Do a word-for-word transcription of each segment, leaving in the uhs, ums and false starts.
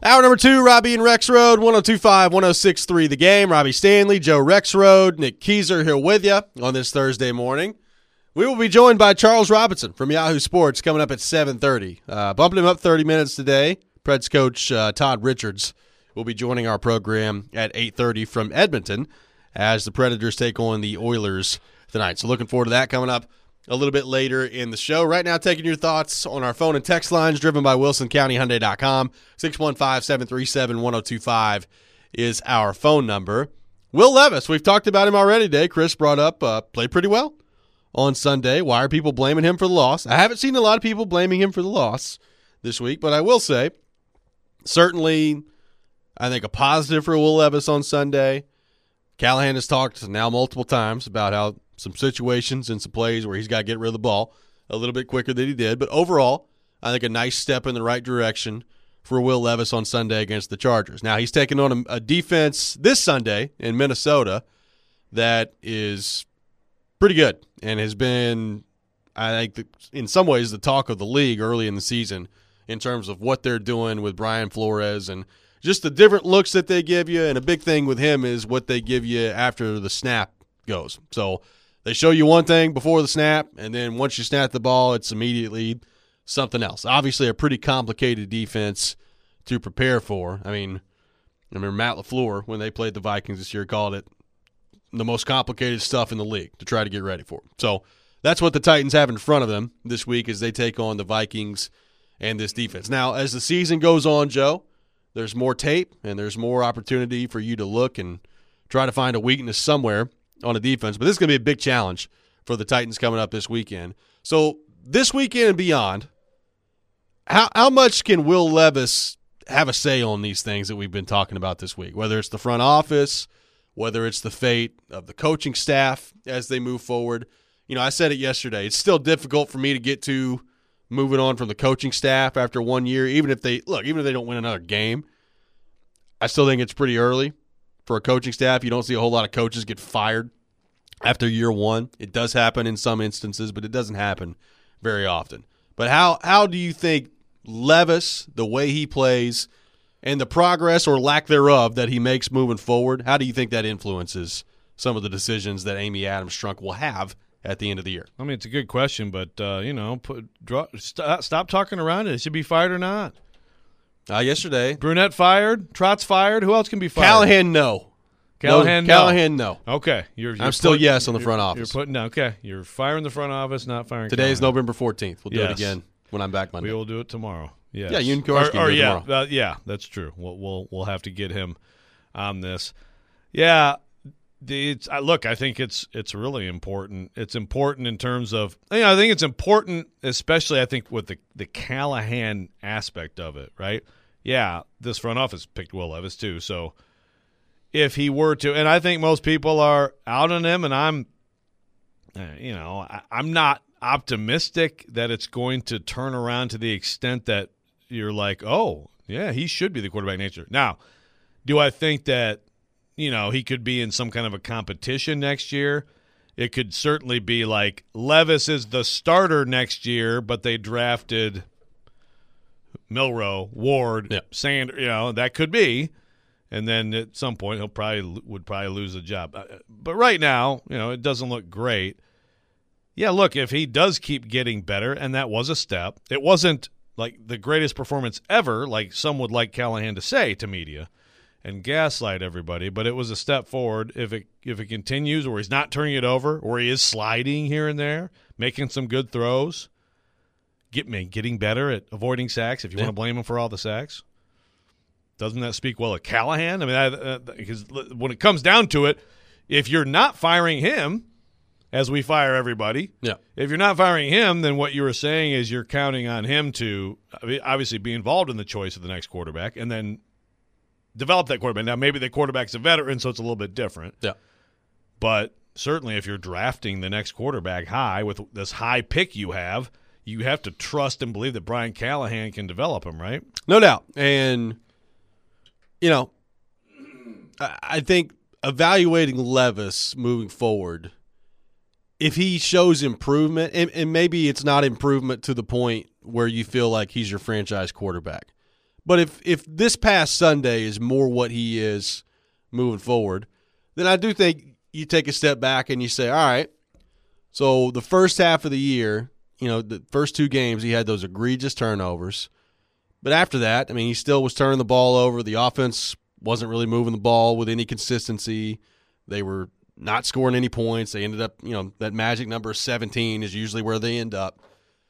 Hour number two, Robbie and Rexrode, one oh two point five, one oh six point three The Game. Robbie Stanley, Joe Rexrode, Nick Keyser here with you on this Thursday morning. We will be joined by Charles Robinson from Yahoo Sports coming up at seven thirty. Uh, bumping him up thirty minutes today. Preds coach uh, Todd Richards will be joining our program at eight thirty from Edmonton as the Predators take on the Oilers tonight. So looking forward to that coming up a little bit later in the show. Right now, taking your thoughts on our phone and text lines driven by Wilson County Hyundai dot com. six one five, seven three seven, one oh two five is our phone number. Will Levis, we've talked about him already today. Chris brought up, uh, played pretty well on Sunday. Why are people blaming him for the loss? I haven't seen a lot of people blaming him for the loss this week, but I will say, certainly, I think a positive for Will Levis on Sunday. Callahan has talked now multiple times about how some situations and some plays where he's got to get rid of the ball a little bit quicker than he did. But overall, I think a nice step in the right direction for Will Levis on Sunday against the Chargers. Now, he's taking on a, a defense this Sunday in Minnesota that is pretty good and has been, I think, the, in some ways the talk of the league early in the season in terms of what they're doing with Brian Flores and just the different looks that they give you. And a big thing with him is what they give you after the snap goes. So they show you one thing before the snap, and then once you snap the ball, it's immediately something else. Obviously, a pretty complicated defense to prepare for. I mean, I remember Matt LaFleur, when they played the Vikings this year, called it the most complicated stuff in the league to try to get ready for. So that's what the Titans have in front of them this week as they take on the Vikings and this defense. Now, as the season goes on, Joe, there's more tape and there's more opportunity for you to look and try to find a weakness somewhere on a defense, but this is going to be a big challenge for the Titans coming up this weekend. So this weekend and beyond, how how much can Will Levis have a say on these things that we've been talking about this week, whether it's the front office, whether it's the fate of the coaching staff as they move forward? You know, I said it yesterday. It's still difficult for me to get to moving on from the coaching staff after one year, even if they – look, even if they don't win another game, I still think it's pretty early. For a coaching staff, you don't see a whole lot of coaches get fired after year one. It does happen in some instances, but it doesn't happen very often. But how how do you think Levis, the way he plays, and the progress or lack thereof that he makes moving forward, how do you think that influences some of the decisions that Amy Adams-Strunk will have at the end of the year? I mean, it's a good question, but, uh, you know, put, draw, st- stop talking around it. It should be fired or not. Uh, yesterday. Brunette fired. Trotz fired. Who else can be fired? Callahan, no. Callahan, no. no. Callahan, no. Okay. You're, you're I'm still putting, yes on the front office. You're putting okay. You're firing the front office, not firing Today is Callahan. November fourteenth. We'll do yes. it again when I'm back Monday. We will do it tomorrow. Yes. Yeah, you and Kowarski or, or, do it yeah, tomorrow. Uh, yeah, that's true. We'll, we'll we'll have to get him on this. Yeah. It's, uh, look, I think it's it's really important. It's important in terms of, you know, I think it's important, especially I think with the, the Callahan aspect of it, right? Yeah, this front office picked Will Levis too. So if he were to, and I think most people are out on him, and I'm, you know, I, I'm not optimistic that it's going to turn around to the extent that you're like, oh, yeah, he should be the quarterback next year. Now, do I think that, you know, he could be in some kind of a competition next year? It could certainly be like Levis is the starter next year, but they drafted Milroe, Ward, yeah. Sanders, you know, that could be. And then at some point he'll probably would probably lose a job. But right now, you know, it doesn't look great. Yeah, look, if he does keep getting better, and that was a step, it wasn't like the greatest performance ever, like some would like Callahan to say to media and gaslight everybody, but it was a step forward. If it if it continues, or he's not turning it over, or he is sliding here and there, making some good throws, get me getting better at avoiding sacks. If you yeah. want to blame him for all the sacks, doesn't that speak well of Callahan? I mean, I, uh, because when it comes down to it, if you're not firing him, as we fire everybody, yeah. if you're not firing him, then what you were saying is you're counting on him to obviously be involved in the choice of the next quarterback, and then develop that quarterback. Now, maybe the quarterback's a veteran, so it's a little bit different. Yeah. But certainly if you're drafting the next quarterback high with this high pick you have, you have to trust and believe that Brian Callahan can develop him, right? No doubt. And, you know, I think evaluating Levis moving forward, if he shows improvement, and, and maybe it's not improvement to the point where you feel like he's your franchise quarterback, But if if this past Sunday is more what he is moving forward, then I do think you take a step back and you say, all right, so the first half of the year, you know, the first two games, he had those egregious turnovers. But after that, I mean, he still was turning the ball over. The offense wasn't really moving the ball with any consistency. They were not scoring any points. They ended up, you know, that magic number of seventeen is usually where they end up.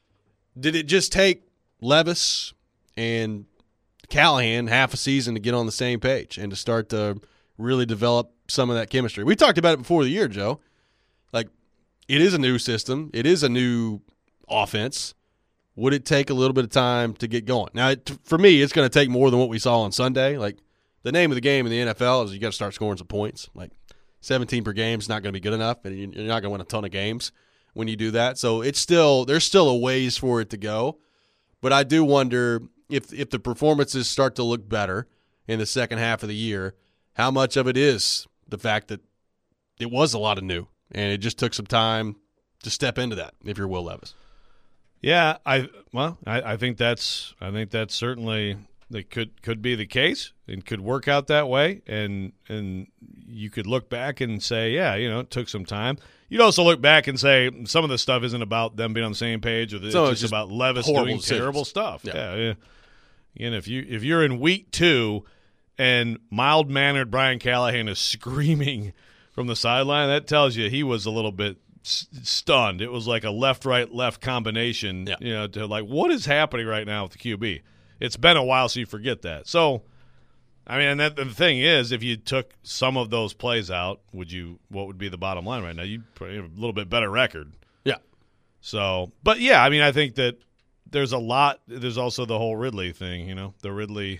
Did it just take Levis and Callahan half a season to get on the same page and to start to really develop some of that chemistry? We talked about it before the year, Joe. Like, it is a new system. It is a new offense. Would it take a little bit of time to get going? Now, it, for me, it's going to take more than what we saw on Sunday. Like, the name of the game in the N F L is you got to start scoring some points. Like, seventeen per game is not going to be good enough, and you're not going to win a ton of games when you do that. So it's still there's still a ways for it to go. But I do wonder if if the performances start to look better in the second half of the year, how much of it is the fact that it was a lot of new, and it just took some time to step into that if you're Will Levis. Yeah, I well, I, I think that's I think that's certainly that could could be the case and could work out that way, and and you could look back and say, yeah, you know, it took some time. You'd also look back and say some of this stuff isn't about them being on the same page, or it's so just, it's just about Levis horrible doing decisions. terrible stuff. Yeah. yeah, yeah. And if you if you're in week two and mild mannered Brian Callahan is screaming from the sideline, that tells you he was a little bit stunned. It was like a left, right, left combination. Yeah. You know, to like, what is happening right now with the Q B? It's been a while, so you forget that. So, I mean, and that, the thing is, if you took some of those plays out, would you? What would be the bottom line right now? You'd probably have a little bit better record. Yeah. So, but yeah, I mean, I think that there's a lot. There's also the whole Ridley thing. You know, the Ridley.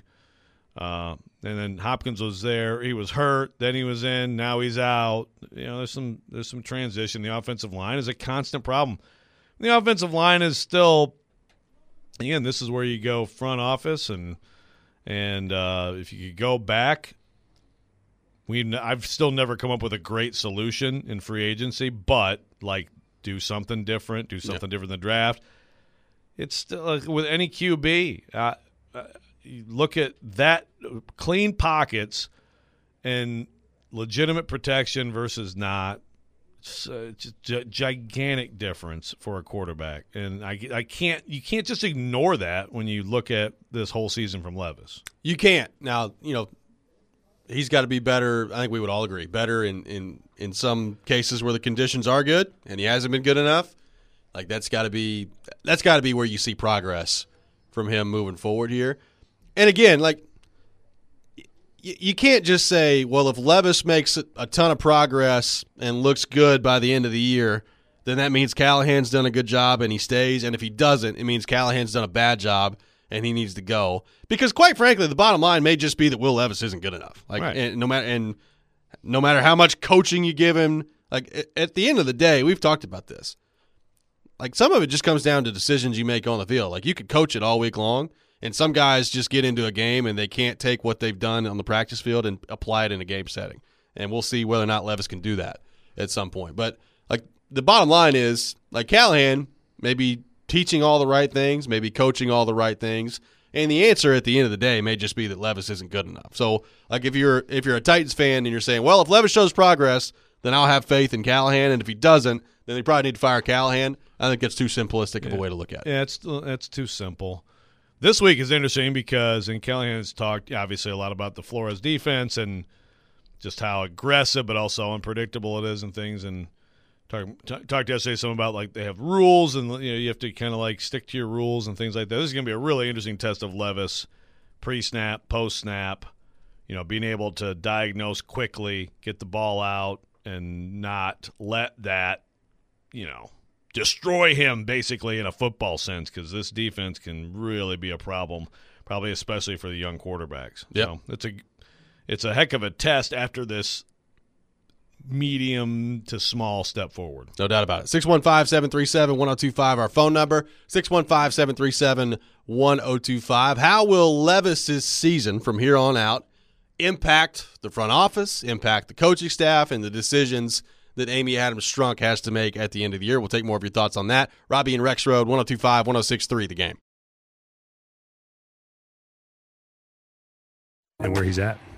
Uh, and then Hopkins was there. He was hurt. Then he was in. Now he's out. You know, there's some there's some transition. The offensive line is a constant problem. The offensive line is still, again, this is where you go front office, and and uh, if you could go back, we I've still never come up with a great solution in free agency, but like do something different, do something yeah. different in the draft. It's still like with any Q B. Uh, uh, You look at that, clean pockets and legitimate protection versus not. It's a, it's a g- gigantic difference for a quarterback, and I, I can't. You can't just ignore that when you look at this whole season from Levis. You can't. Now, you know, he's got to be better. I think we would all agree, better in in in some cases where the conditions are good, and he hasn't been good enough. Like that's got to be that's got to be where you see progress from him moving forward here. And again, like, you can't just say, well, if Levis makes a ton of progress and looks good by the end of the year, then that means Callahan's done a good job and he stays. And if he doesn't, it means Callahan's done a bad job and he needs to go. Because quite frankly, the bottom line may just be that Will Levis isn't good enough. Like, right. and no matter and no matter how much coaching you give him, like at the end of the day, we've talked about this. Like some of it just comes down to decisions you make on the field. Like you could coach it all week long. And some guys just get into a game and they can't take what they've done on the practice field and apply it in a game setting. And we'll see whether or not Levis can do that at some point. But like the bottom line is, like Callahan, maybe teaching all the right things, maybe coaching all the right things. And the answer at the end of the day may just be that Levis isn't good enough. So like if you're if you're a Titans fan and you're saying, well, if Levis shows progress, then I'll have faith in Callahan. And if he doesn't, then they probably need to fire Callahan. I think that's too simplistic yeah. of a way to look at it. Yeah, it's it's too simple. This week is interesting because, and Callahan has talked obviously a lot about the Flores defense and just how aggressive but also unpredictable it is and things. And talked talk, talked yesterday some about like they have rules and you know you have to kind of like stick to your rules and things like that. This is going to be a really interesting test of Levis, pre-snap, post-snap. You know, being able to diagnose quickly, get the ball out, and not let that, you know. destroy him basically in a football sense, because this defense can really be a problem, probably especially for the young quarterbacks. Yep. So it's a it's a heck of a test after this medium to small step forward. No doubt about it. six one five, seven three seven, one oh two five, our phone number, six one five, seven three seven, one oh two five. How will Levis's season from here on out impact the front office, impact the coaching staff, and the decisions that Amy Adams Strunk has to make at the end of the year? We'll take more of your thoughts on that. Robbie and Rex Road, one oh two five, one oh six three, The Game. and where he's at.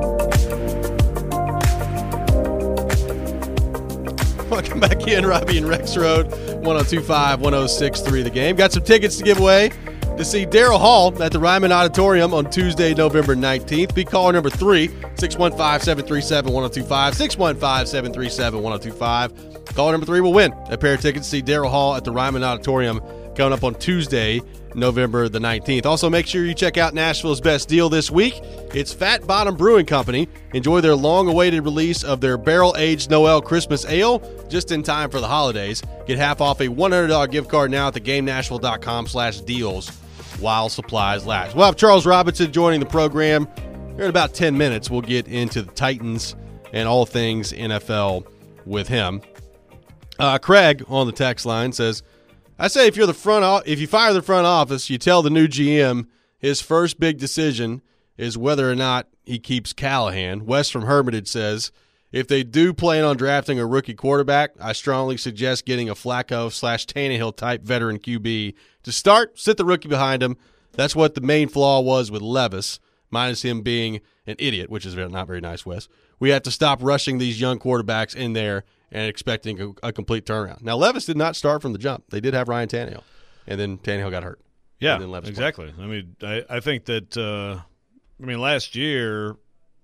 Welcome back in, Robbie and Rex Road, one oh two five, one oh six three The Game. Got some tickets to give away to see Daryl Hall at the Ryman Auditorium on Tuesday, November nineteenth. Be caller number three, six one five, seven three seven, one oh two five, six one five, seven three seven, one oh two five. Caller number three will win a pair of tickets to see Daryl Hall at the Ryman Auditorium coming up on Tuesday, November the nineteenth. Also, make sure you check out Nashville's best deal this week. It's Fat Bottom Brewing Company. Enjoy their long-awaited release of their barrel-aged Noel Christmas Ale just in time for the holidays. Get half off a one hundred dollars gift card now at the game nashville dot com slash deals while supplies last. We'll have Charles Robinson joining the program. Here in about ten minutes, we'll get into the Titans and all things N F L with him. Uh, Craig on the text line says, I say if you're the front o- if you fire the front office, you tell the new G M his first big decision is whether or not he keeps Callahan. Wes from Hermitage says, if they do plan on drafting a rookie quarterback, I strongly suggest getting a Flacco slash Tannehill type veteran Q B to start, sit the rookie behind him. That's what the main flaw was with Levis, minus him being an idiot, which is not very nice, Wes. We have to stop rushing these young quarterbacks in there and expecting a, a complete turnaround. Now, Levis did not start from the jump. They did have Ryan Tannehill, and then Tannehill got hurt. Yeah, exactly. Played. I mean, I, I think that, uh, I mean, last year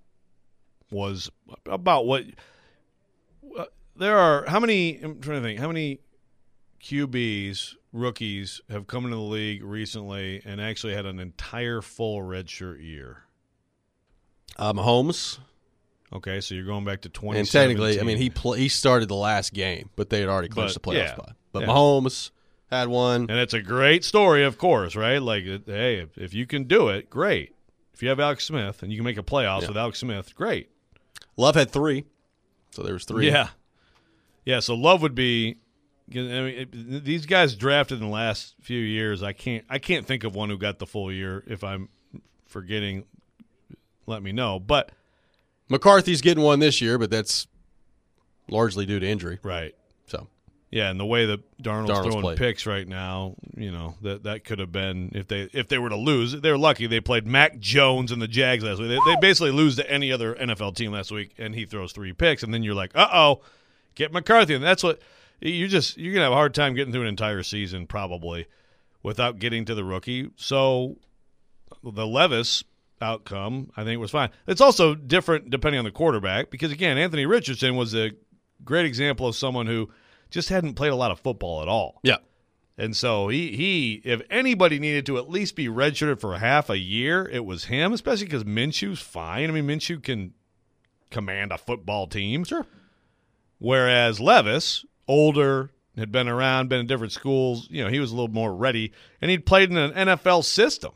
was about what uh, there are, how many, I'm trying to think, how many Q Bs, rookies, have come into the league recently and actually had an entire full redshirt year? Uh, Mahomes. Okay, so you're going back to twenty seventeen. And technically, I mean, he pl- he started the last game, but they had already clinched the playoff yeah, spot. But yeah. Mahomes had one. And it's a great story, of course, right? Like, hey, if, if you can do it, great. If you have Alex Smith and you can make a playoffs yeah. with Alex Smith, great. Love had three, so there was three. Yeah. Yeah, so Love would be – I mean, it, these guys drafted in the last few years, I can't I can't think of one who got the full year. If I'm forgetting, let me know. But – McCarthy's getting one this year, but that's largely due to injury. Right. So, yeah, and the way that Darnold's, Darnold's throwing played. picks right now, you know, that that could have been if they if they were to lose. They were lucky they played Mac Jones and the Jags last week. They, they basically lose to any other N F L team last week, and he throws three picks, and then you're like, uh oh, get McCarthy, and that's what you just you're gonna have a hard time getting through an entire season probably without getting to the rookie. So the Levis outcome, I think, was fine. It's also different depending on the quarterback because, again, Anthony Richardson was a great example of someone who just hadn't played a lot of football at all. Yeah. And so he, he if anybody needed to at least be redshirted for half a year, it was him, especially because Minshew's fine. I mean, Minshew can command a football team. Sure. Whereas Levis, older, had been around, been in different schools, you know, he was a little more ready, and he'd played in an N F L system.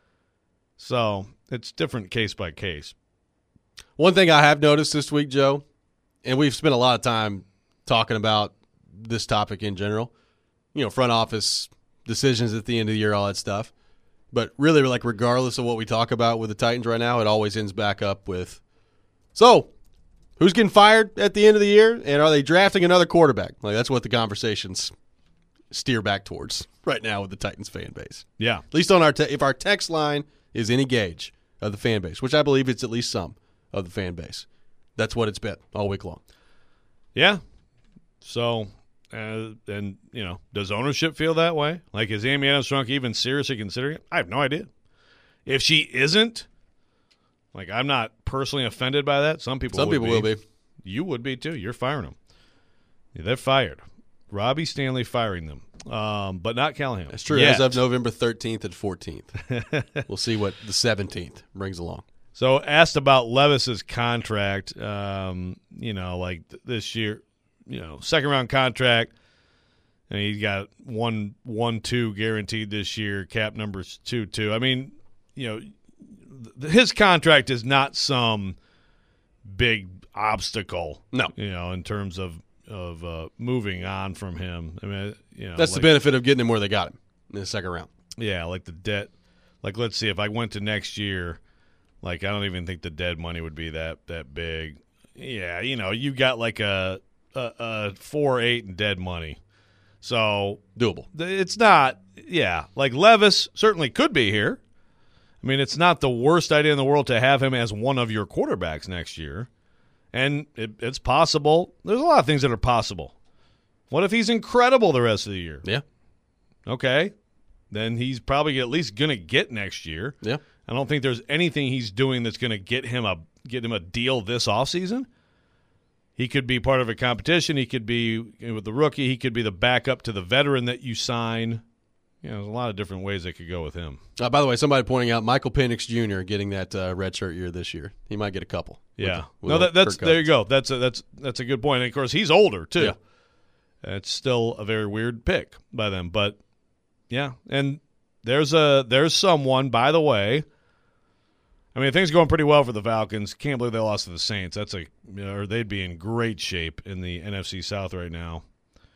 So it's different case by case. One thing I have noticed this week, Joe, and we've spent a lot of time talking about this topic in general, you know, front office decisions at the end of the year, all that stuff. But really, like, regardless of what we talk about with the Titans right now, it always ends back up with, so, who's getting fired at the end of the year, and are they drafting another quarterback? Like, that's what the conversations steer back towards right now with the Titans fan base. Yeah. At least on our te- if our text line is any gauge of the fan base, which I believe it's at least some of the fan base. That's what it's been all week long. Yeah. So, uh, and, you know, does ownership feel that way? Like, is Amy Adams-Strunk even seriously considering it? I have no idea. If she isn't, like, I'm not personally offended by that. Some people Some would people be. will be. You would be, too. You're firing them. Yeah, they're fired. Robbie Stanley firing them, um, but not Callahan. That's true. Yet. As of November thirteenth and fourteenth. We'll see what the seventeenth brings along. So asked about Levis's contract, um, you know, like th- this year, you know, second round contract, and he got one, one, two guaranteed this year. Cap numbers two, two. I mean, you know, th- his contract is not some big obstacle. No, you know, in terms of of uh, moving on from him. I mean, you know, that's like, the benefit of getting him where they got him in the second round. Yeah, like the debt. Like, let's see, if I went to next year, like, I don't even think the dead money would be that that big. Yeah, you know, you got like a a, a four eight in dead money, so doable. It's not. Yeah, like Levis certainly could be here. I mean, it's not the worst idea in the world to have him as one of your quarterbacks next year. And it, it's possible. There's a lot of things that are possible. What if he's incredible the rest of the year? Yeah. Okay. Then he's probably at least going to get next year. Yeah. I don't think there's anything he's doing that's going to get him a get him a deal this offseason. He could be part of a competition. He could be with the rookie. He could be the backup to the veteran that you sign. You know, there's a lot of different ways that could go with him. Uh, by the way, somebody pointing out Michael Penix Junior getting that uh, red shirt year this year. He might get a couple. Yeah. With, with no, that, that's Kirk there you go. That's a, that's that's a good point. And of course, he's older too. Yeah. It's still a very weird pick by them, but yeah. And there's a there's someone, by the way. I mean, things are going pretty well for the Falcons. Can't believe they lost to the Saints. That's a or they'd be in great shape in the N F C South right now.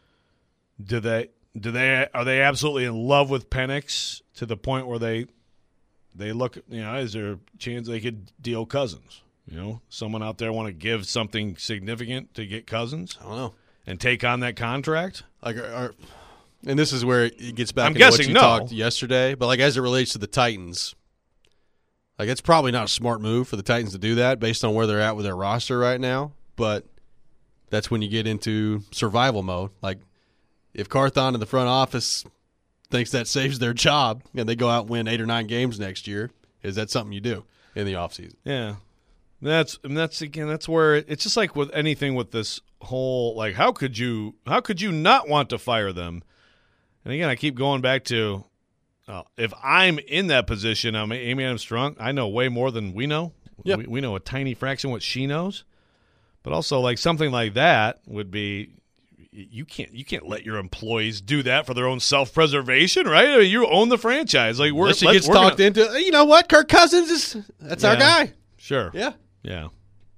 Do they? Do they? Are they absolutely in love with Penix to the point where they they look? You know, is there a chance they could deal Cousins? You know, someone out there want to give something significant to get Cousins? I don't know. And take on that contract? Like, are, are, and this is where it gets back I'm into what guessing you no. talked yesterday. But like as it relates to the Titans. Like, it's probably not a smart move for the Titans to do that based on where they're at with their roster right now. But that's when you get into survival mode. Like, if Carthon in the front office thinks that saves their job and they go out and win eight or nine games next year, is that something you do in the offseason? Yeah. That's and that's again that's where it, it's just like with anything with this whole like how could you how could you not want to fire them? And again, I keep going back to Uh, if I'm in that position, I'm Amy Adams Strunk, I know way more than we know. Yep. We, we know a tiny fraction what she knows. But also, like something like that would be you can't you can't let your employees do that for their own self-preservation, right? I mean, you own the franchise. Like we're Unless she let's- gets we're talked gonna, into, you know what? Kirk Cousins is that's our Yeah. guy. Sure. Yeah. Yeah.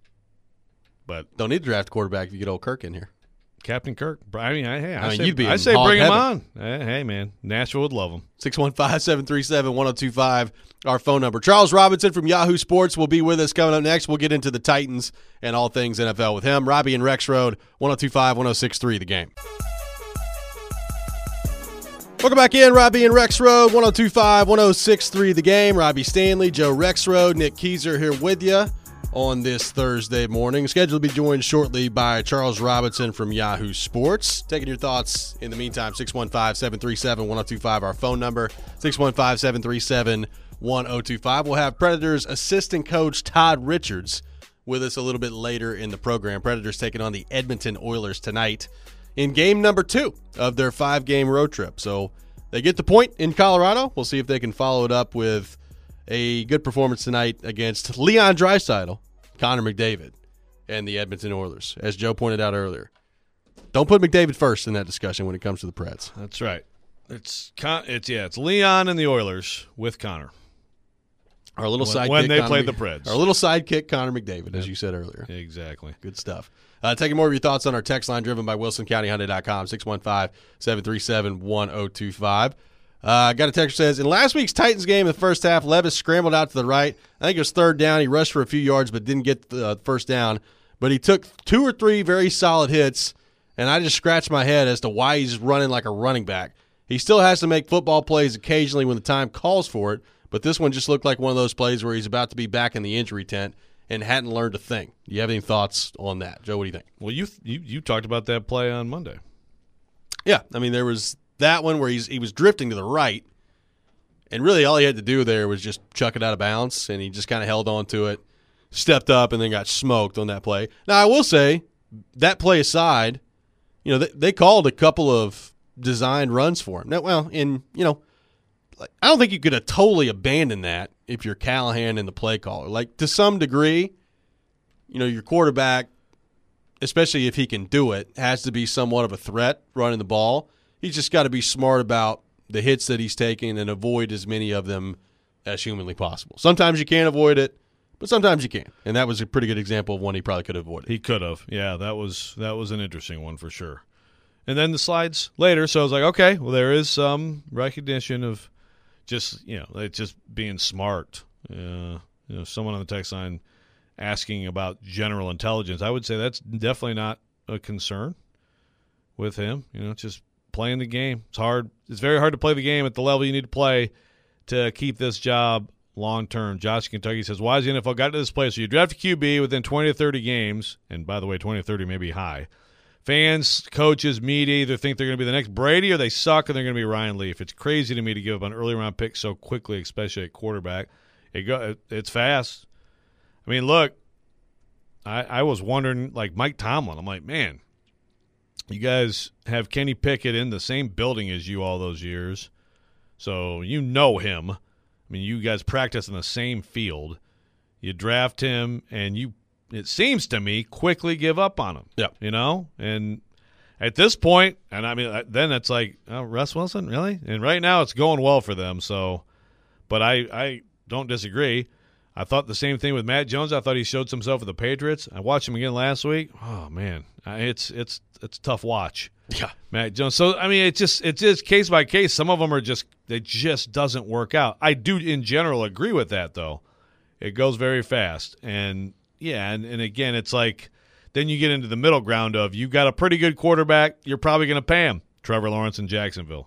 But Don't need to draft a quarterback if you get old Kirk in here. Captain Kirk, I mean, I, hey, I, I mean, say, you'd be I in say hog bring him heaven. on. Hey, hey, man, Nashville would love him. six one five, seven three seven, one oh two five, our phone number. Charles Robinson from Yahoo Sports will be with us coming up next. We'll get into the Titans and all things N F L with him. Robbie and Rex Road, one oh two five, one oh six three, The Game. Welcome back in, Robbie and Rex Road, one oh two five, one oh six three, The Game. Robbie Stanley, Joe Rex Road, Nick Keyser here with you on this Thursday morning. Scheduled to be joined shortly by Charles Robinson from Yahoo Sports. Taking your thoughts in the meantime, six one five, seven three seven, one oh two five, our phone number, six one five, seven three seven, one oh two five. We'll have Predators assistant coach Todd Richards with us a little bit later in the program. Predators taking on the Edmonton Oilers tonight in game number two of their five-game road trip. So they get the point in Colorado. We'll see if they can follow it up with a good performance tonight against Leon Draisaitl, Connor McDavid, and the Edmonton Oilers, as Joe pointed out earlier. Don't put McDavid first in that discussion when it comes to the Preds. That's right. It's Con- it's yeah, it's Leon and the Oilers with Connor. Our little When- sidekick when they Connor played Mc- the Preds. Our little sidekick Connor McDavid, as you said earlier. Exactly. Good stuff. Uh, taking more of your thoughts on our text line driven by Wilson County Hyundai dot com, six one five, seven three seven, one oh two five. Uh, got a text that says, in last week's Titans game in the first half, Levis scrambled out to the right. I think it was third down. He rushed for a few yards but didn't get the uh, first down. But he took two or three very solid hits, and I just scratched my head as to why he's running like a running back. He still has to make football plays occasionally when the time calls for it, but this one just looked like one of those plays where he's about to be back in the injury tent and hadn't learned a thing. Do you have any thoughts on that? Joe, what do you think? Well, you you you talked about that play on Monday. Yeah, I mean, there was that one where he's he was drifting to the right, and really all he had to do there was just chuck it out of bounds, and he just kind of held on to it, stepped up, and then got smoked on that play. Now, I will say, that play aside, you know, they, they called a couple of designed runs for him. Now, well, and, you know, like, I don't think you could have totally abandoned that if you're Callahan and the play caller. Like, to some degree, you know, your quarterback, especially if he can do it, has to be somewhat of a threat running the ball. He's just got to be smart about the hits that he's taking and avoid as many of them as humanly possible. Sometimes you can't avoid it, but sometimes you can. And that was a pretty good example of one he probably could have avoided. He could have. Yeah, that was that was an interesting one for sure. And then the slides later, so I was like, okay, well, there is some recognition of just, you know, it's just being smart. Uh, you know, someone on the text line asking about general intelligence. I would say that's definitely not a concern with him. You know, it's just playing the game. It's hard. It's very hard to play the game at the level you need to play to keep this job long term. Josh Kentucky says, why has the N F L got to this place? So you draft a Q B within twenty to thirty games, and by the way, twenty to thirty may be high. Fans, coaches, media either think they're going to be the next Brady or they suck and they're going to be Ryan Leaf. It's crazy to me to give up an early round pick so quickly, especially at quarterback. It go, it's fast. I mean, look, I, I was wondering, like Mike Tomlin, I'm like, man, you guys have Kenny Pickett in the same building as you all those years, so you know him. I mean, you guys practice in the same field. You draft him, and you, it seems to me, quickly give up on him. Yeah. You know? And at this point, and I mean, then it's like, oh, Russ Wilson, really? And right now it's going well for them, so, but I, I don't disagree. I thought the same thing with Matt Jones. I thought he showed himself with the Patriots. I watched him again last week. Oh, man. It's it's it's a tough watch. Yeah. Matt Jones. So, I mean, it's just it's just case by case. Some of them are just – it just doesn't work out. I do, in general, agree with that, though. It goes very fast. And, yeah, and, and again, it's like then you get into the middle ground of you got a pretty good quarterback. You're probably going to pay him. Trevor Lawrence in Jacksonville.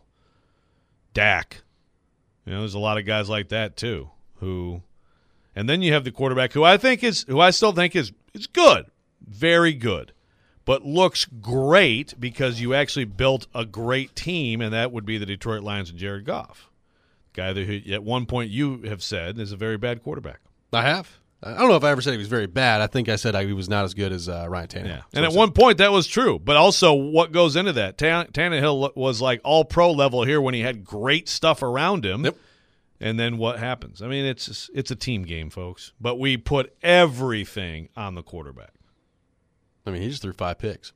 Dak. You know, there's a lot of guys like that, too, who – and then you have the quarterback who I think is, who I still think is, is good, very good, but looks great because you actually built a great team, and that would be the Detroit Lions and Jared Goff, guy that who, at one point you have said is a very bad quarterback. I have. I don't know if I ever said he was very bad. I think I said he was not as good as uh, Ryan Tannehill. Yeah, and at one point that was true, but also what goes into that? Tan- Tannehill was like all pro level here when he had great stuff around him. Yep. And then what happens? I mean, it's it's a team game, folks. But we put everything on the quarterback. I mean, he just threw five picks.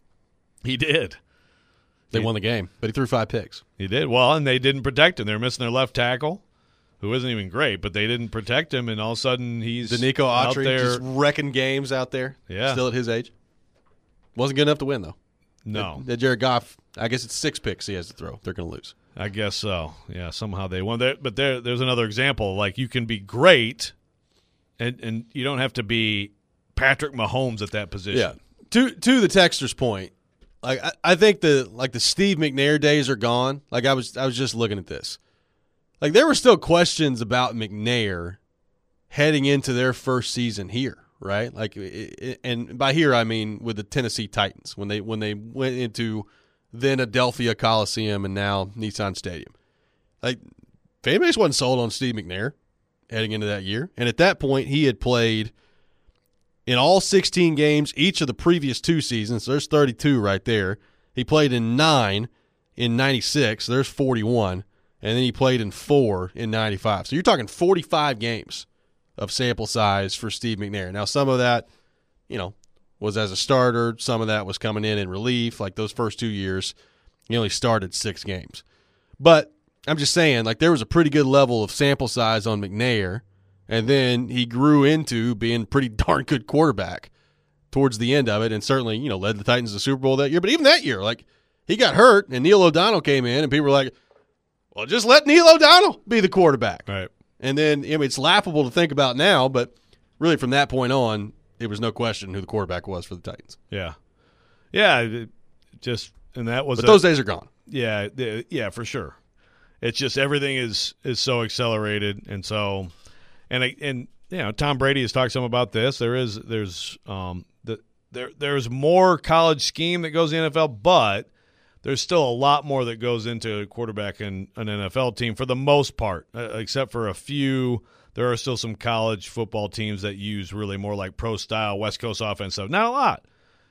He did. They he, won the game, but he threw five picks. He did. Well, and they didn't protect him. They were missing their left tackle, who isn't even great, but they didn't protect him, and all of a sudden he's Danico out Autry there. just wrecking games out there. Yeah. Still at his age. Wasn't good enough to win, though. No. That, that Jared Goff, I guess it's six picks he has to throw. They're going to lose. I guess so. Yeah, somehow they won. There, but there, there's another example. Like, you can be great, and, and you don't have to be Patrick Mahomes at that position. Yeah. To to the texter's point, like I, I think the like the Steve McNair days are gone. Like I was I was just looking at this. Like there were still questions about McNair heading into their first season here, right? Like, and by here I mean with the Tennessee Titans when they when they went into then Adelphia Coliseum and now Nissan Stadium. Like, fan base wasn't sold on Steve McNair heading into that year. And at that point, he had played in all sixteen games each of the previous two seasons. So there's thirty-two right there. He played in nine in ninety-six. There's forty-one. And then he played in four in ninety-five. So you're talking forty-five games of sample size for Steve McNair. Now, some of that, you know, was as a starter. Some of that was coming in in relief. Like those first two years, he only started six games. But I'm just saying, like there was a pretty good level of sample size on McNair, and then he grew into being a pretty darn good quarterback towards the end of it, and certainly, you know, led the Titans to the Super Bowl that year. But even that year, like he got hurt, and Neil O'Donnell came in, and people were like, well, just let Neil O'Donnell be the quarterback. Right. And then I mean, it's laughable to think about now, but really from that point on, it was no question who the quarterback was for the Titans. Yeah. Yeah, it just and that was But a, those days are gone. Yeah, yeah, for sure. It's just everything is is so accelerated, and so and and you know, Tom Brady has talked some about this. There is there's um the there there's more college scheme that goes in the N F L, but there's still a lot more that goes into a quarterback in an N F L team for the most part, uh, except for a few. There are still some college football teams that use really more like pro-style West Coast offense stuff. Not a lot.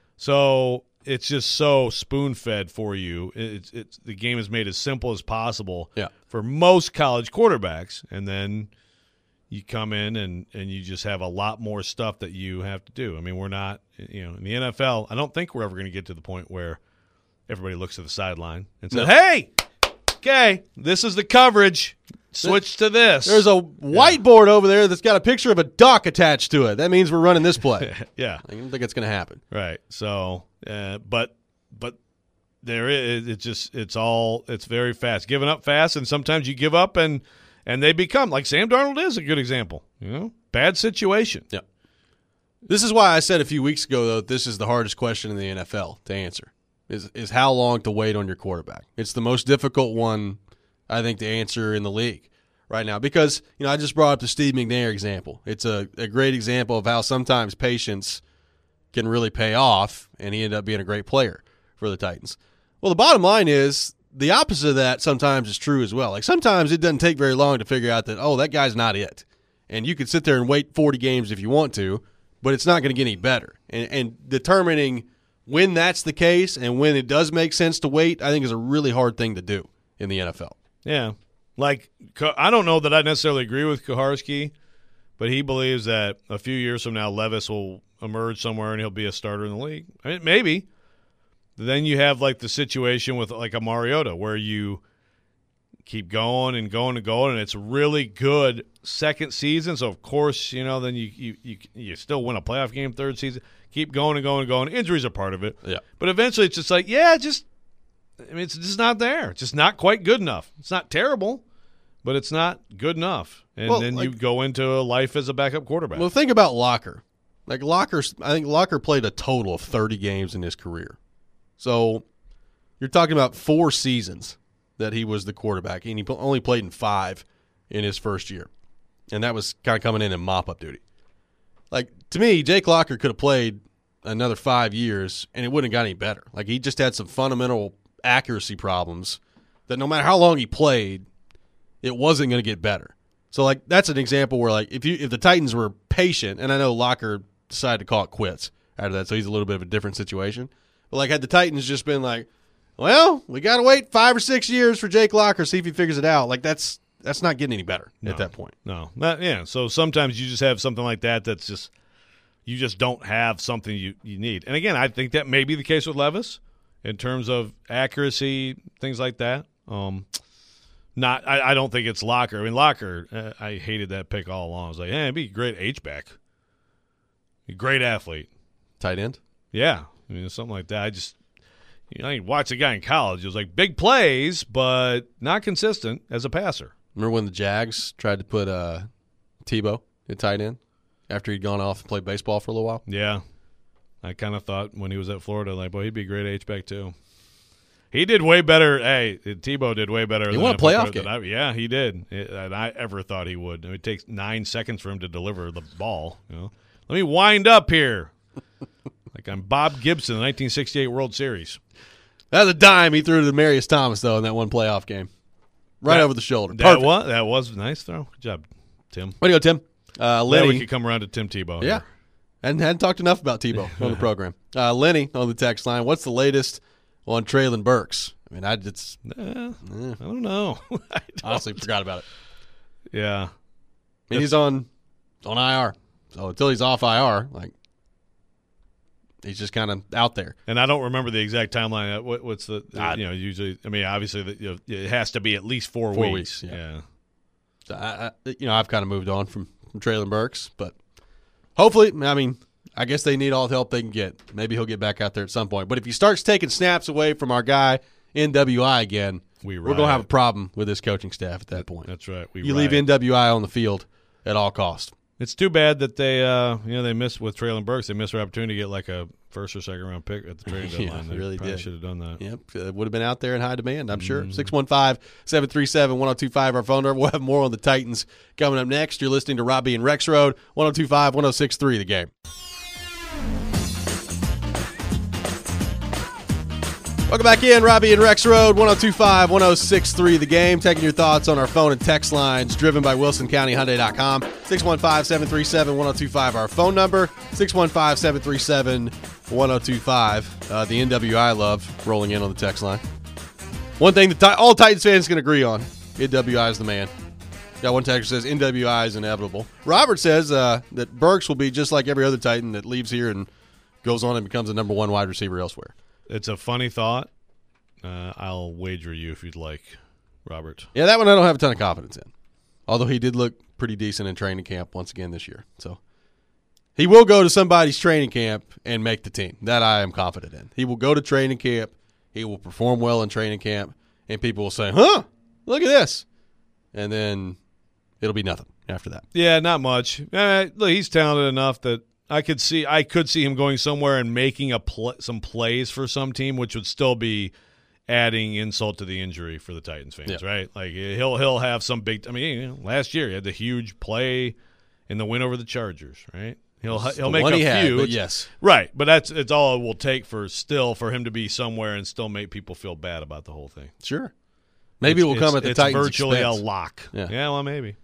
So it's just so spoon-fed for you. It's, it's the game is made as simple as possible yeah. for most college quarterbacks, and then you come in and, and you just have a lot more stuff that you have to do. I mean, we're not, you know, in the N F L, I don't think we're ever going to get to the point where everybody looks at the sideline and says, no. hey, okay, this is the coverage. Switch to this. There's a whiteboard yeah. over there that's got a picture of a duck attached to it. That means we're running this play. yeah. I don't think it's going to happen. Right. So, uh, but but there is it's just it's all it's very fast. Giving up fast, and sometimes you give up and and they become like Sam Darnold is a good example. You know, bad situation. Yeah. This is why I said a few weeks ago though this is the hardest question in the N F L to answer. Is is how long to wait on your quarterback. It's the most difficult one I think to answer in the league, right now. Because, you know, I just brought up the Steve McNair example. It's a, a great example of how sometimes patience can really pay off, and he ended up being a great player for the Titans. Well, the bottom line is the opposite of that sometimes is true as well. Like sometimes it doesn't take very long to figure out that, oh, that guy's not it. And you could sit there and wait forty games if you want to, but it's not going to get any better. And, and determining when that's the case and when it does make sense to wait, I think is a really hard thing to do in the N F L. Yeah. Like, I don't know that I necessarily agree with Kuharsky, but he believes that a few years from now Levis will emerge somewhere and he'll be a starter in the league. I mean, maybe. Then you have, like, the situation with, like, a Mariota where you keep going and going and going, and it's really good second season. So, of course, you know, then you you you, you still win a playoff game third season. Keep going and going and going. Injuries are part of it. Yeah. But eventually it's just like, yeah, just – I mean, it's just not there. It's just not quite good enough. It's not terrible, but it's not good enough. And well, then like, you go into a life as a backup quarterback. Well, think about Locker. Like, Locker – I think Locker played a total of thirty games in his career. So you're talking about four seasons that he was the quarterback, and he only played in five in his first year. And that was kind of coming in in mop-up duty. Like, to me, Jake Locker could have played another five years, and it wouldn't have got any better. Like, he just had some fundamental accuracy problems that no matter how long he played, it wasn't going to get better. So, like, that's an example where, like, if you if the Titans were patient, and I know Locker decided to call it quits after that, so he's a little bit of a different situation. But, like, had the Titans just been like, well, we got to wait five or six years for Jake Locker, see if he figures it out. Like, that's that's not getting any better no, at that point. No. Not, yeah, so sometimes you just have something like that that's just – you just don't have something you, you need. And, again, I think that may be the case with Levis in terms of accuracy, things like that. Um, not, I, I don't think it's Locker. I mean, Locker, uh, I hated that pick all along. I was like, hey, it'd be a great H-back. Great athlete. Tight end? Yeah. I mean, something like that. I just, you know, I watched a guy in college. It was like big plays, but not consistent as a passer. Remember when the Jags tried to put uh, Tebow at tight end after he'd gone off and played baseball for a little while? Yeah. I kind of thought when he was at Florida, like, boy, he'd be a great H-back too. He did way better. Hey, Tebow did way better. He than won a playoff game. I, yeah, he did. It, and I ever thought he would. I mean, it takes nine seconds for him to deliver the ball. You know, let me wind up here. Like I'm Bob Gibson, the nineteen sixty-eight World Series. That was a dime he threw to Demarius Thomas, though, in that one playoff game. Right that, over the shoulder. That Perfect. was, that was a nice throw. Good job, Tim. Way to go, Tim. Uh, Lenny. Now we could come around to Tim Tebow. Yeah. Here. And hadn't talked enough about Tebow on the program. Uh, Lenny on the text line. What's the latest on Treylon Burks? I mean, I just uh, eh. I don't know. I don't. honestly forgot about it. Yeah. I mean, he's on on I R. So until he's off I R, like, he's just kind of out there. And I don't remember the exact timeline. What, what's the, I, you know, usually, I mean, obviously, the, you know, it has to be at least four, four weeks. weeks. Yeah. yeah. So I, I, you know, I've kind of moved on from, from Treylon Burks, but hopefully, I mean, I guess they need all the help they can get. Maybe he'll get back out there at some point. But if he starts taking snaps away from our guy, N W I again, we we're going to have a problem with this coaching staff at that point. That's right. We you riot. leave N W I on the field at all costs. It's too bad that they, uh, you know, they missed with Treylon Burks. They missed their opportunity to get like a first or second round pick at the trading yeah, deadline. they They really probably did. should have done that. Yep, it would have been out there in high demand, I'm sure. Mm-hmm. six one five, seven three seven, one oh two five, our phone number. We'll have more on the Titans coming up next. You're listening to Robbie and Rex Road, one oh two five, one oh six three, The Game. Welcome back in, Robbie and Rex Road, one oh two five, one oh six three, The Game. Taking your thoughts on our phone and text lines, driven by Wilson County Hyundai dot com. six one five, seven three seven, one oh two five, our phone number. six one five, seven three seven, one oh two five. Uh, the N W I love rolling in on the text line. One thing that all Titans fans can agree on, N W I is the man. Got one texter says N W I is inevitable. Robert says uh, that Burks will be just like every other Titan that leaves here and goes on and becomes the number one wide receiver elsewhere. It's a funny thought. Uh, I'll wager you if you'd like, Robert. Yeah, that one I don't have a ton of confidence in. Although he did look pretty decent in training camp once again this year. So he will go to somebody's training camp and make the team. That I am confident in. He will go to training camp. He will perform well in training camp. And people will say, huh, look at this. And then it'll be nothing after that. Yeah, not much. Uh, look, he's talented enough that I could see I could see him going somewhere and making a pl- some plays for some team, which would still be adding insult to the injury for the Titans fans, yeah. right? Like he'll he'll have some big. I mean, you know, last year he had the huge play in the win over the Chargers, right? He'll It's he'll the make one a he had, few, but yes, right? But that's it's all it will take for still for him to be somewhere and still make people feel bad about the whole thing. sure. Maybe it's, it will come it's, at the it's Titans' virtually expense. a lock. Yeah. yeah, well, maybe.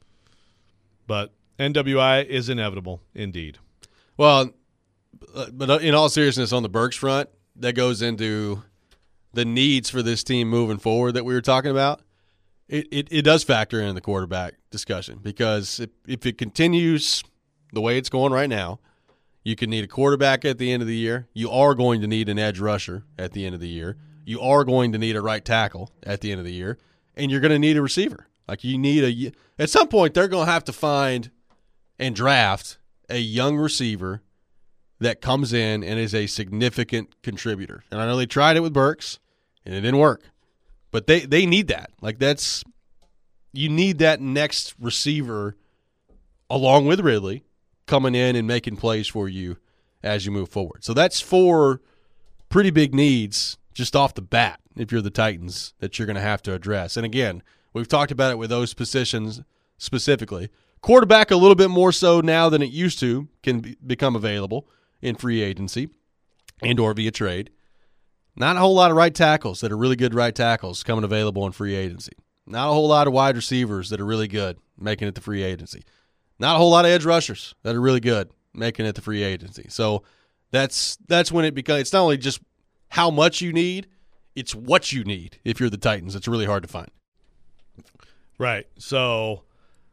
But N W I is inevitable, indeed. Well, but in all seriousness, on the Burks front, that goes into the needs for this team moving forward that we were talking about. It it, it does factor in the quarterback discussion because if, if it continues the way it's going right now, you could need a quarterback at the end of the year. You are going to need an edge rusher at the end of the year. You are going to need a right tackle at the end of the year, and you're going to need a receiver. Like you need a – at some point they're going to have to find and draft a young receiver that comes in and is a significant contributor. And I know they tried it with Burks, and it didn't work. But they, they need that. Like that's – you need that next receiver along with Ridley coming in and making plays for you as you move forward. So that's four pretty big needs just off the bat if you're the Titans that you're going to have to address. And again, we've talked about it with those positions specifically. Quarterback a little bit more so now than it used to can be, become available in free agency and or via trade. Not a whole lot of right tackles that are really good right tackles coming available in free agency. Not a whole lot of wide receivers that are really good making it to free agency. Not a whole lot of edge rushers that are really good making it to free agency. So that's that's when it becomes – it's not only just how much you need, it's what you need if you're the Titans. It's really hard to find. Right. So,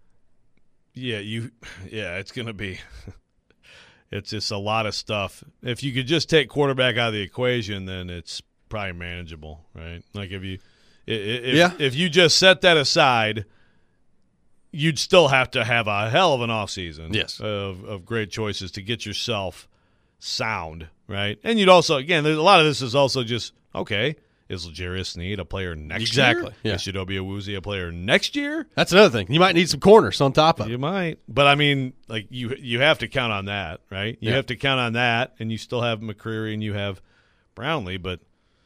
yeah, you, yeah, it's going to be – it's just a lot of stuff. If you could just take quarterback out of the equation, then it's probably manageable, right? Like if you if, yeah. if you just set that aside – you'd still have to have a hell of an offseason yes. of, of great choices to get yourself sound, right? And you'd also, again, there's a lot of this is also just, okay, is L'Jarius Sneed a player next exactly. year? Yeah. Is Chidobe Awuzie a player next year? That's another thing. You might need some corners on top of it. You might. But, I mean, like you you have to count on that, right? You yeah. have to count on that, and you still have McCreary and you have Brownlee, but,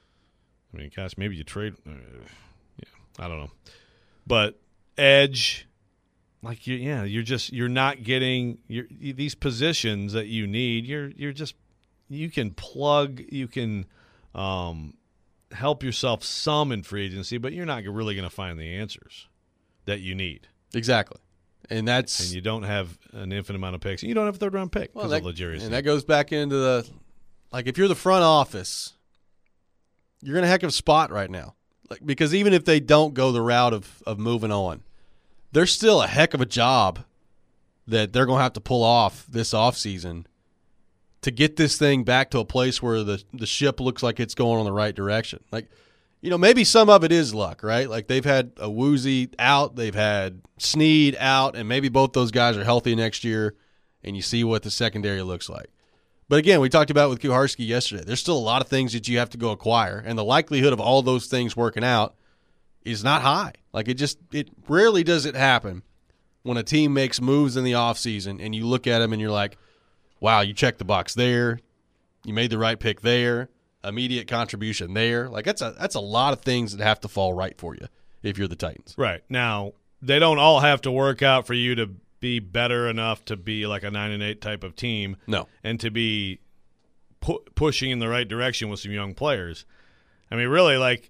I mean, gosh, maybe you trade uh, – yeah, I don't know. But edge – Like you, yeah, you're just you're not getting you're, these positions that you need. You're you're just you can plug, you can um, help yourself some in free agency, but you're not really going to find the answers that you need. Exactly, and that's and you don't have an infinite amount of picks. And you don't have a third round pick because well, of L'Jarius. And that goes back into the like if you're the front office, you're in a heck of a spot right now. Like because even if they don't go the route of of moving on. There's still a heck of a job that they're going to have to pull off this offseason to get this thing back to a place where the, the ship looks like it's going in the right direction. Like, you know, maybe some of it is luck, right? Like they've had Awuzie out, they've had Sneed out, and maybe both those guys are healthy next year, and you see what the secondary looks like. But again, we talked about with Kuharski yesterday. There's still a lot of things that you have to go acquire, and the likelihood of all those things working out is not high. Like it just it rarely does it happen when a team makes moves in the offseason and you look at them and you're like, wow, you checked the box there, you made the right pick there, immediate contribution there. Like that's a that's a lot of things that have to fall right for you if you're the Titans. Right. Now, they don't all have to work out for you to be better enough to be like a nine and eight type of team. No. And to be pu- pushing in the right direction with some young players. I mean, really, like,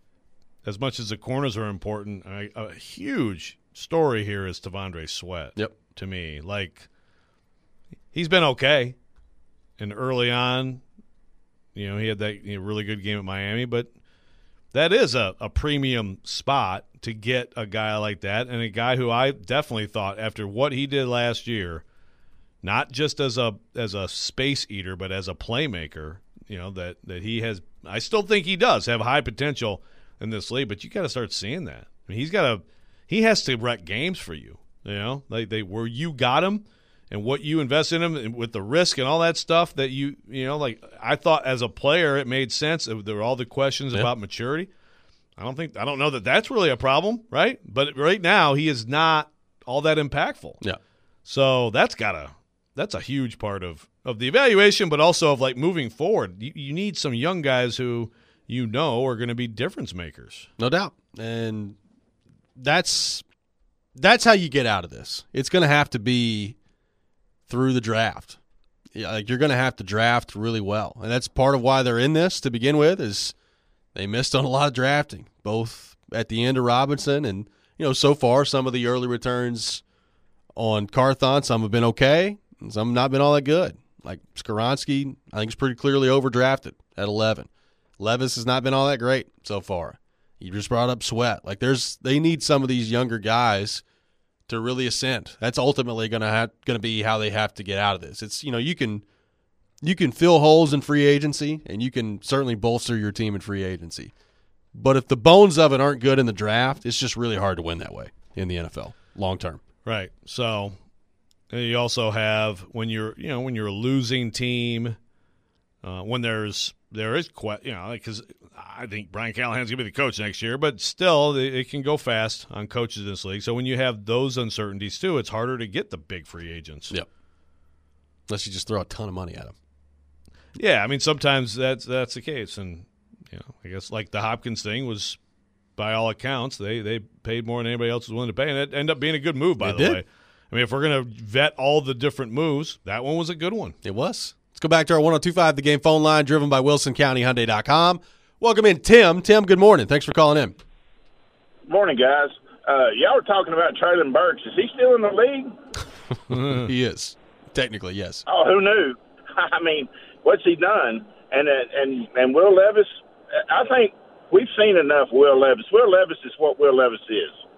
as much as the corners are important, I, a huge story here is T'Vondre Sweat. Yep. To me, like, he's been okay. And early on, you know, he had that you know, really good game at Miami, but that is a, a premium spot to get a guy like that, and a guy who I definitely thought after what he did last year, not just as a as a space eater, but as a playmaker, you know, that, that he has – I still think he does have high potential in this league, but you got to start seeing that. I mean, he's got to – he has to wreck games for you, you know, like they where you got him and what you invest in him and with the risk and all that stuff that you – you know, like I thought as a player it made sense. There were all the questions yeah. about maturity. I don't think – I don't know that that's really a problem, right? But right now he is not all that impactful. Yeah. So that's got to – that's a huge part of, of the evaluation, but also of, like, moving forward. You, you need some young guys who – you know are going to be difference makers. No doubt. And that's that's how you get out of this. It's going to have to be through the draft. Yeah, like you're going to have to draft really well. And that's part of why they're in this to begin with is they missed on a lot of drafting, both at the end of Robinson and, you know, so far some of the early returns on Carthon, some have been okay, and some have not been all that good. Like Skoronski, I think is pretty clearly overdrafted at eleven. Levis has not been all that great so far. You just brought up Sweat. Like there's, they need some of these younger guys to really ascend. That's ultimately going to have going to be how they have to get out of this. It's, you know, you can you can fill holes in free agency and you can certainly bolster your team in free agency. But if the bones of it aren't good in the draft, it's just really hard to win that way in the N F L long term. Right. So you also have when you're, you know, when you're a losing team, uh, when there's there is quite, you know, because I think Brian Callahan's going to be the coach next year, but still it, it can go fast on coaches in this league. So when you have those uncertainties too, it's harder to get the big free agents. Yep. Unless you just throw a ton of money at them. Yeah, I mean sometimes that's that's the case, and you know, I guess like the Hopkins thing was, by all accounts, they they paid more than anybody else was willing to pay, and it ended up being a good move. By It the did. way, I mean if we're going to vet all the different moves, that one was a good one. It was. Let's go back to our one oh two five The Game phone line, driven by Wilson County Hyundai dot com. Welcome in, Tim. Tim, good morning. Thanks for calling in. Morning, guys. Uh, y'all were talking about Traylon Burks. Is he still in the league? He is. Technically, yes. Oh, who knew? I mean, what's he done? And uh, and and Will Levis, I think we've seen enough Will Levis. Will Levis is what Will Levis is.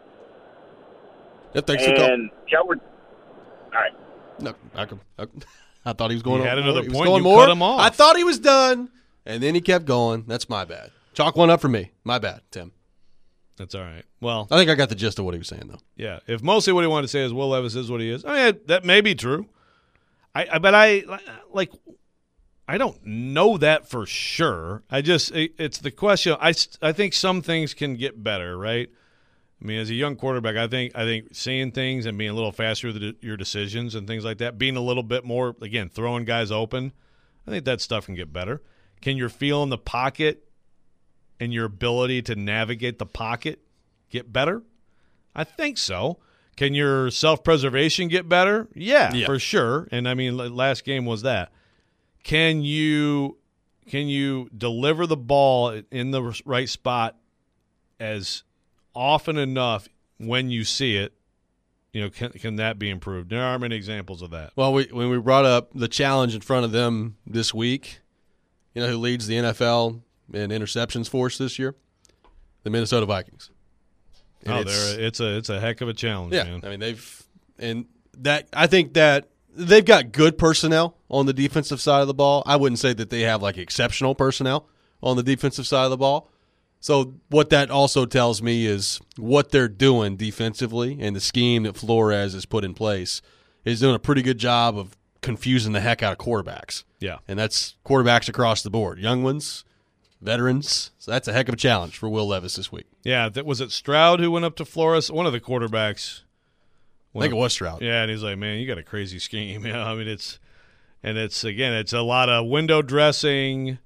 Yeah, thanks for calling. And y'all were – all right. No, I, could- I, I thought he was going He had on. another he was point. going You more. cut him off. I thought he was done, and then he kept going. That's my bad. Chalk one up for me. My bad, Tim. That's all right. Well, I think I got the gist of what he was saying, though. yeah, if mostly what he wanted to say is Will Levis is what he is, I mean that may be true. I, I but I like I don't know that for sure. I just it, it's the question. I I think some things can get better, right? I mean, as a young quarterback, I think I think seeing things and being a little faster with your decisions and things like that, being a little bit more, again, throwing guys open, I think that stuff can get better. Can your feel in the pocket and your ability to navigate the pocket get better? I think so. Can your self-preservation get better? Yeah, Yeah. for sure. And, I mean, last game was that. Can you can you deliver the ball in the right spot as often enough when you see it? You know, can can that be improved? There aren't many examples of that. Well, we, when we brought up the challenge in front of them this week, you know who leads the N F L in interceptions force this year? The Minnesota Vikings. And Oh, it's- there it's a it's a heck of a challenge, Yeah, man. I mean they've and that I think that they've got good personnel on the defensive side of the ball. I wouldn't say that they have like exceptional personnel on the defensive side of the ball. So what that also tells me is what they're doing defensively and the scheme that Flores has put in place is doing a pretty good job of confusing the heck out of quarterbacks. Yeah. And that's quarterbacks across the board, young ones, veterans. So that's a heck of a challenge for Will Levis this week. Yeah, that was it Stroud who went up to Flores, one of the quarterbacks. I think it was Stroud. Yeah, and he's like, "Man, you got a crazy scheme." Yeah, I mean it's and it's again, it's a lot of window dressing,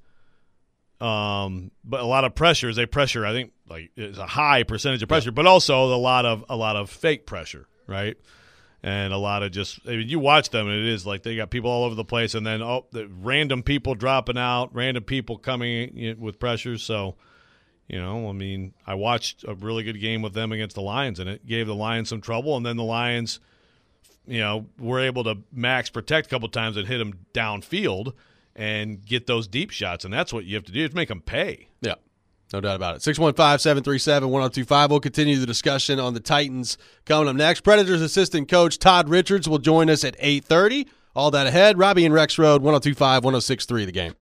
um, but a lot of pressures. They pressure, I think, like it's a high percentage of pressure, but also a lot of a lot of fake pressure, right? And a lot of just, I mean, you watch them, and it is like they got people all over the place, and then oh, the random people dropping out, random people coming in with pressures. So, you know, I mean, I watched a really good game with them against the Lions, and it gave the Lions some trouble. And then the Lions, you know, were able to max protect a couple times and hit them downfield and get those deep shots. And that's what you have to do, is make them pay. Yeah, no doubt about it. six one five, seven three seven, one oh two five. We'll continue the discussion on the Titans coming up next. Predators assistant coach Todd Richards will join us at eight thirty. All that ahead. Robbie and Rex Road, one oh two five, one oh six three The Game.